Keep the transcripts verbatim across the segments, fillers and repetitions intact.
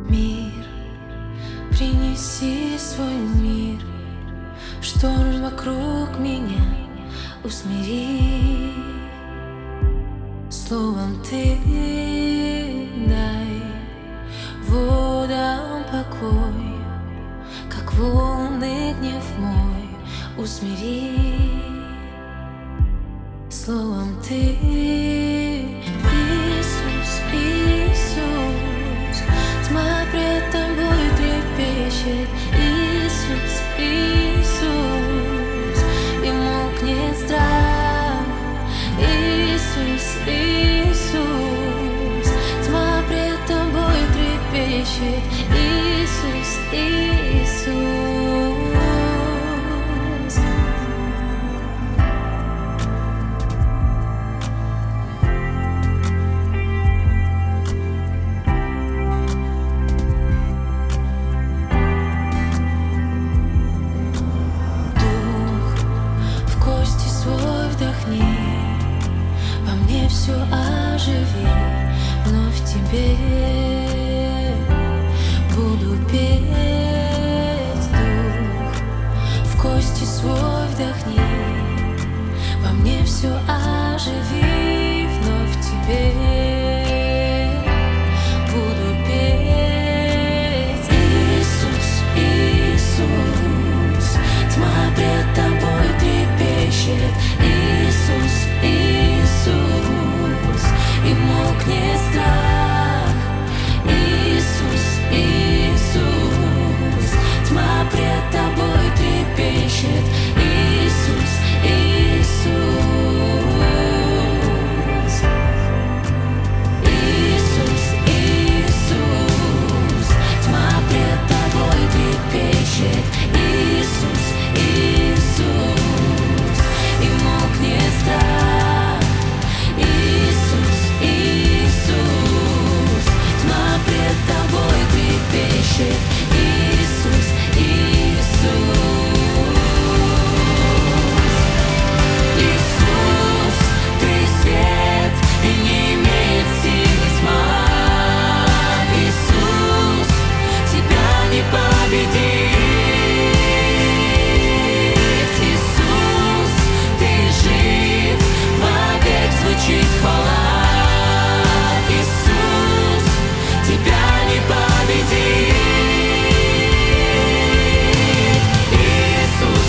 Мир, принеси свой мир, шторм вокруг меня усмири. Словом ты дай водам покой, как волны гнев мой усмири. Словом ты, Иисус, Иисус, тьма пред тобой трепещет. Иисус, Иисус, и мокнет страх. Иисус, Иисус, тьма пред тобой трепещет. Иисус, Иисус. Во мне все оживи, вновь тебе буду петь. Дух, в кости свой вдохни, во мне все оживи, вновь тебе буду петь. Иисус, Иисус, тьма пред тобой трепещет. Иисус, Иисус, и мокнет страх. Иисус, Иисус, тьма пред тобой трепещет. Иисус, Иисус, Иисус, Иисус, тьма пред тобой трепещет. Иисус, Иисус, и мокнет страх. Иисус, Иисус, тьма пред тобой трепещет. Иисус, Иисус, Иисус, ты свет, и не имеет силы тьма. Иисус, тебя не победить. Иисус, ты жив, вовек звучит хвала. Иисус, тебя не победить. Иисус,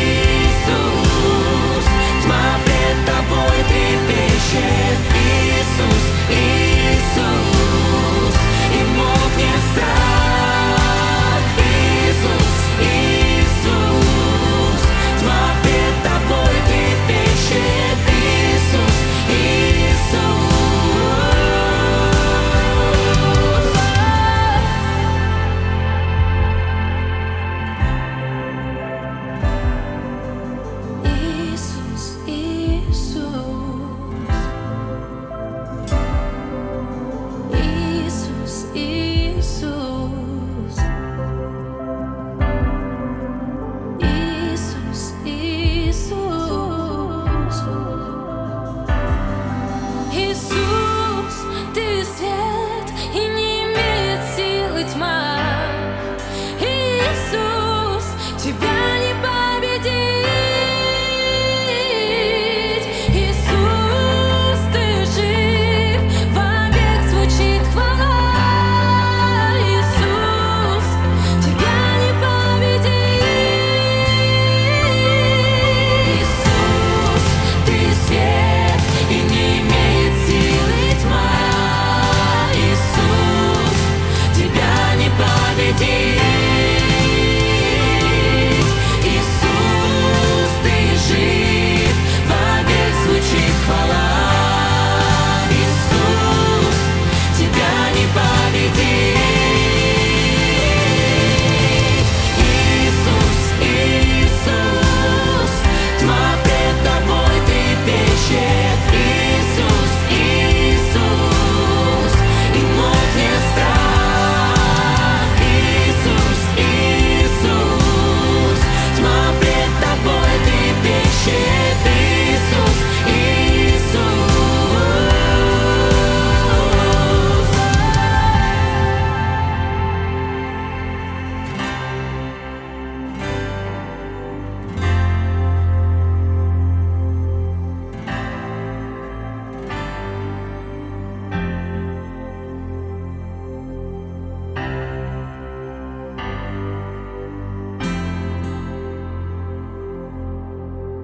Иисус, тьма пред тобой трепещет. Иисус, Иисус, и мокнет страх. Иисус, Иисус, тьма пред тобой трепещет. Иисус, Иисус. Иисус, ты свет, и не имеет силы тьма. Иисус, тебя не победить. Иисус, ты жив, вовек звучит хвала. Иисус, тебя не победить. Иисус, ты свет, и не имеет силы тьма. Иисус, тебя не победить. Иисус, ты жив, вовек звучит хвала. Иисус, тебя не победить.